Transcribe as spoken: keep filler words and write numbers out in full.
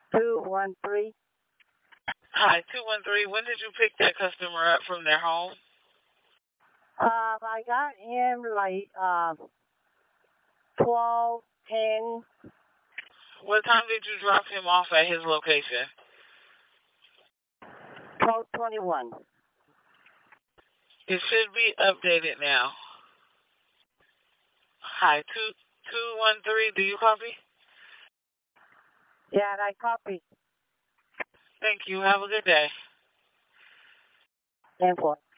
two one three. Hi, two one three. When did you pick that customer up from their home? Um, I got him like uh, twelve ten. What time did you drop him off at his location? twelve twenty-one. It should be updated now. Hi, two two one three. Do you copy? Yeah, I copy. Thank you. Have a good day. ten four.